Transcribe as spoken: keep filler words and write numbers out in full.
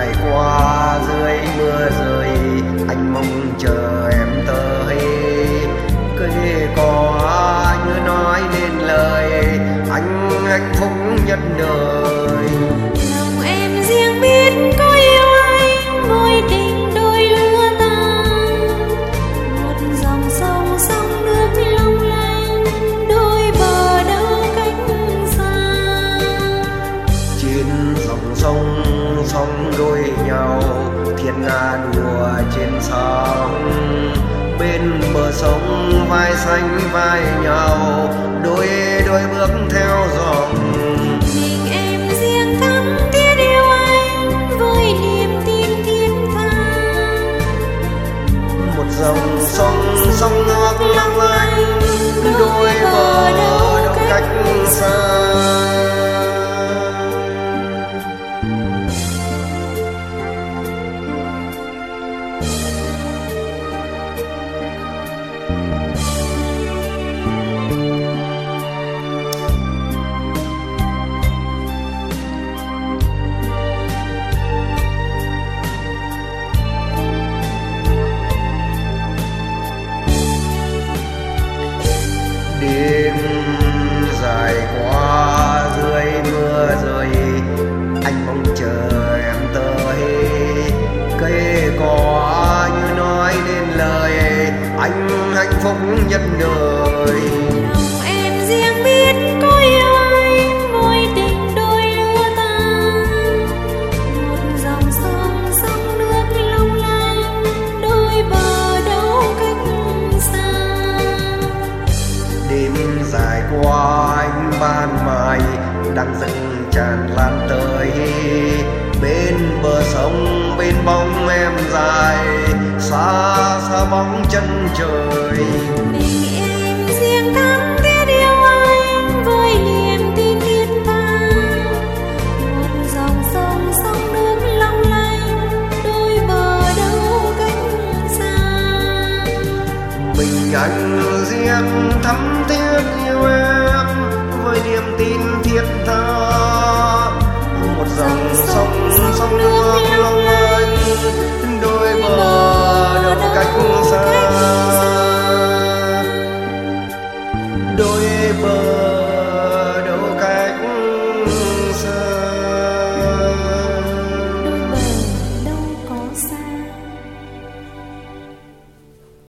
dài qua dưới mưa rơi, anh mong chờ em tới. Cây cỏ như nói nên lời, anh hạnh phúc nhất đời. Lòng em riêng biết có yêu anh, mối tình đôi lứa ta. Một dòng sông sông nước long lanh, đôi bờ đâu cách xa. Trên dòng sông sông đôi nhau, thiên nga đùa trên sóng. Bên bờ sông vai xanh vai nhau, đôi đôi bước theo dòng. Mình em riêng thắm thiết yêu anh, với niềm tin thiết tha. Một dòng sông sông nước long lanh, đôi bờ đâu cách xa. Đêm dài qua dưới mưa rơi, anh mong chờ em tới. Cây cỏ như nói nên lời, anh hạnh phúc nhất đời. Lòng em riêng biết có yêu anh, mối tình đôi lứa ta. Một dòng sông sông nước long lanh, đôi bờ đâu cách xa. Đêm dài qua anh ban mai đang dâng tràn lan tới. Bên bờ sông bên bóng em dài, xa xa bóng chân trời. Mình em riêng thắm thiết yêu anh, với niềm tin thiết tha. Một dòng sông sông nước long lanh, đôi bờ đâu cách xa. Mình anh riêng thắm thiết yêu em, với niềm tin thiết tha. Một dòng sông sông nước long